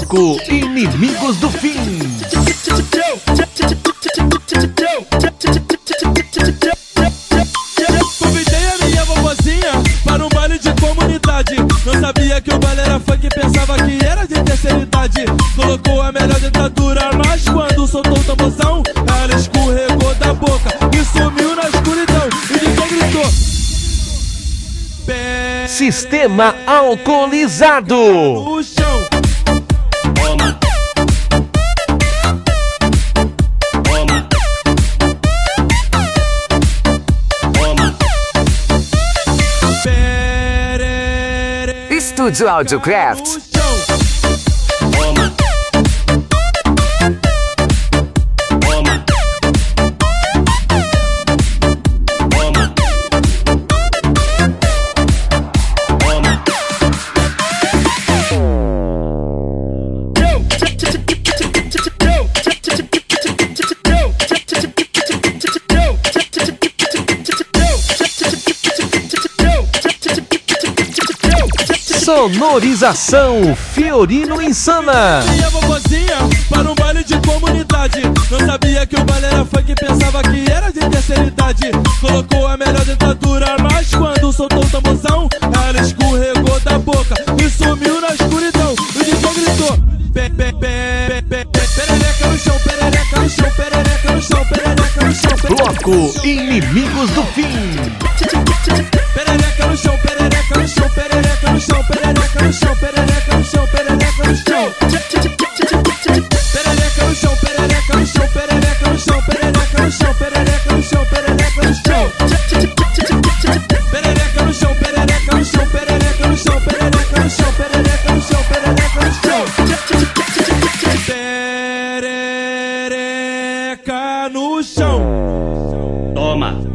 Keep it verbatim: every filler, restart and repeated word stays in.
Bloco Inimigos do Fim. Convidei a minha vovozinha para um baile de comunidade. Não sabia que o baile era funk, pensava que era de terceira idade. Colocou a melhor dentadura, mas quando soltou o tamborzão, ela escorregou da boca e sumiu na escuridão. E ninguém gritou. Pé Sistema alcoolizado. no chão. Toma. Toma. Toma. Perere Estúdio Audiocraft. no chão. Toma. Toma. Toma. Toma. Sonorização Fiorino Insana. Minha vovozinha para um baile de comunidade. Não sabia que o baile era funk, pensava que era de terceira idade. Colocou a melhor dentadura, mas quando soltou o tamborzão, ela escorregou da boca e sumiu na escuridão. O D J gritou: pé, pé, pé, pé, pé, perereca no chão, perereca no chão, perereca no chão, perereca no chão. Bloco Inimigos do Fim. Perereca no chão, perereca no chão, perereca no chão, perereca no chão, perereca no chão, perereca no chão. Perereca no chão, perereca no chão, perereca no chão, perereca no chão, perereca no chão, perereca no chão. Perereca no chão, perereca no chão, perereca no chão, perereca no chão, perereca no chão, perereca no chão. Perereca no chão. Toma.